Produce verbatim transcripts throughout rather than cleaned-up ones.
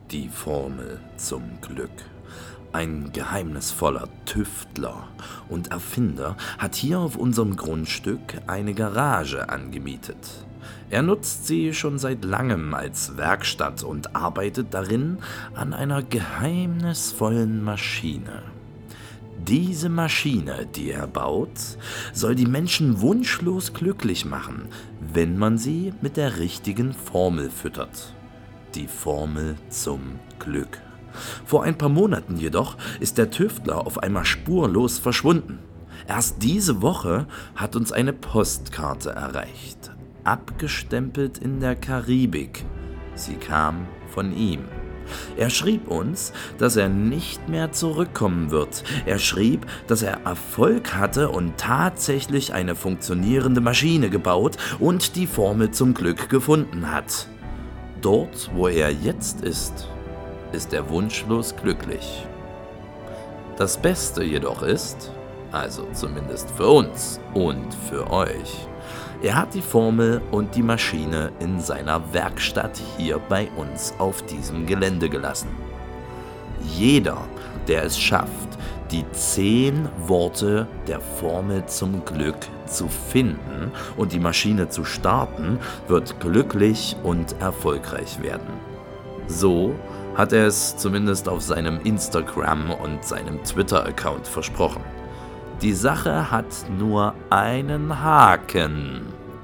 Die Formel zum Glück. Ein geheimnisvoller Tüftler und Erfinder hat hier auf unserem Grundstück eine Garage angemietet. Er nutzt sie schon seit langem als Werkstatt und arbeitet darin an einer geheimnisvollen Maschine. Diese Maschine, die er baut, soll die Menschen wunschlos glücklich machen, wenn man sie mit der richtigen Formel füttert. Die Formel zum Glück. Vor ein paar Monaten jedoch ist der Tüftler auf einmal spurlos verschwunden. Erst diese Woche hat uns eine Postkarte erreicht, abgestempelt in der Karibik. Sie kam von ihm. Er schrieb uns, dass er nicht mehr zurückkommen wird. Er schrieb, dass er Erfolg hatte und tatsächlich eine funktionierende Maschine gebaut und die Formel zum Glück gefunden hat. Dort, wo er jetzt ist, ist er wunschlos glücklich. Das Beste jedoch ist, also zumindest für uns und für euch, er hat die Formel und die Maschine in seiner Werkstatt hier bei uns auf diesem Gelände gelassen. Jeder, der es schafft, die zehn Worte der Formel zum Glück zu finden und die Maschine zu starten, wird glücklich und erfolgreich werden. So hat er es zumindest auf seinem Instagram- und seinem Twitter-Account versprochen. Die Sache hat nur einen Haken.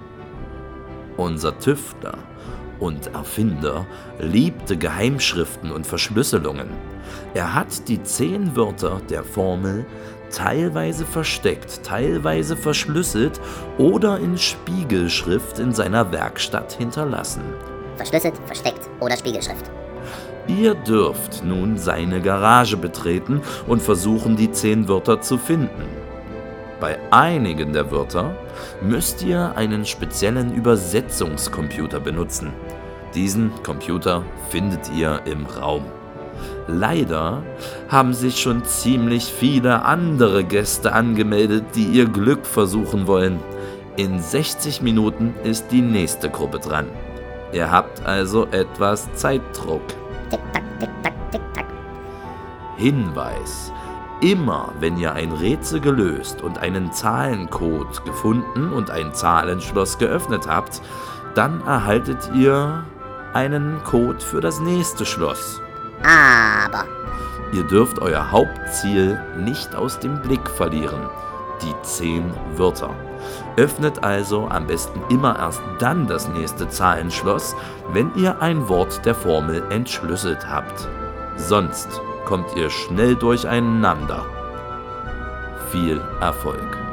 Unser Tüftler und Erfinder liebte Geheimschriften und Verschlüsselungen. Er hat die zehn Wörter der Formel teilweise versteckt, teilweise verschlüsselt oder in Spiegelschrift in seiner Werkstatt hinterlassen. Verschlüsselt, versteckt oder Spiegelschrift. Ihr dürft nun seine Garage betreten und versuchen, die zehn Wörter zu finden. Bei einigen der Wörter müsst ihr einen speziellen Übersetzungscomputer benutzen. Diesen Computer findet ihr im Raum. Leider haben sich schon ziemlich viele andere Gäste angemeldet, die ihr Glück versuchen wollen. In sechzig Minuten ist die nächste Gruppe dran. Ihr habt also etwas Zeitdruck. Tick-Tack, Tick-Tack, Tick-Tack. Hinweis: Immer wenn ihr ein Rätsel gelöst und einen Zahlencode gefunden und ein Zahlenschloss geöffnet habt, dann erhaltet ihr einen Code für das nächste Schloss. Aber Ihr dürft euer Hauptziel nicht aus dem Blick verlieren: die zehn Wörter. Öffnet also am besten immer erst dann das nächste Zahlenschloss, wenn ihr ein Wort der Formel entschlüsselt habt. Sonst kommt ihr schnell durcheinander. Viel Erfolg!